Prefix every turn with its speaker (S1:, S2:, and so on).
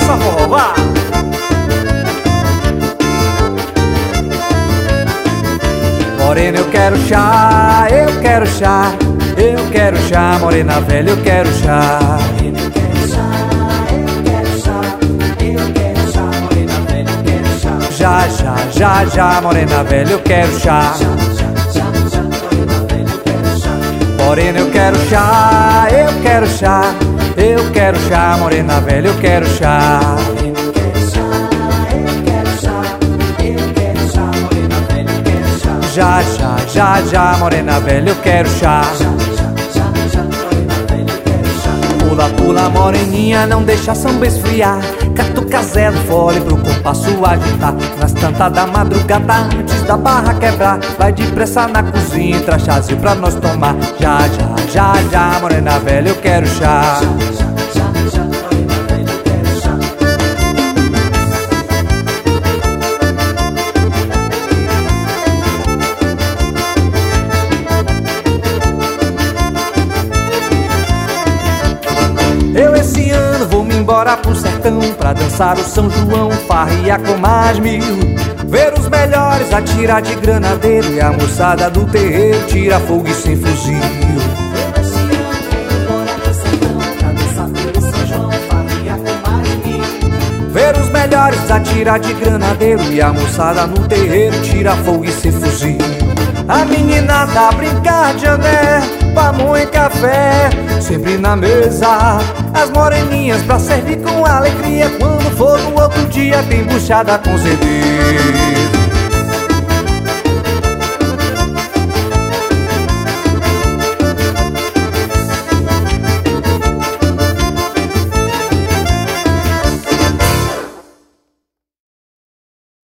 S1: dança forró, vá! Morena, eu quero chá, eu quero chá, eu quero chá, morena velha, eu quero chá.
S2: Morena, eu quero chá, eu quero chá, eu quero chá, morena velha, eu quero chá.
S1: Já, já, já, já, morena velha, eu quero chá. Morena, eu quero chá, eu quero chá, eu quero chá, morena velha, eu quero chá.
S2: Morena, eu quero chá, eu quero chá, eu quero chá, morena velha, eu quero chá.
S1: Já, já, já, já, morena velha, eu quero chá. Pula, pula, moreninha, não deixa a samba esfriar. Catucazé do fole pro compasso agitar. Nas tantas da madrugada, antes da barra quebrar, vai depressa na cozinha, traz chazinho pra nós tomar. Já, já, já, já, morena velha, eu quero chá. Eu esse ano vou-me embora pro sertão pra dançar o São João, farrear com mais mil. Ver os melhores atirar de granadeiro e a moçada do terreiro tira fogo e sem fuzil.
S2: Eu esse ano vou embora pro sertão pra dançar pelo São João, farrear com mais mil.
S1: Ver os melhores atirar de granadeiro e a moçada no terreiro tira fogo e sem fuzil. A meninada a brincar de ané, pamonha e café, sempre na mesa. As moreninhas pra servir com alegria. Quando for no outro dia tem buchada com cerveja.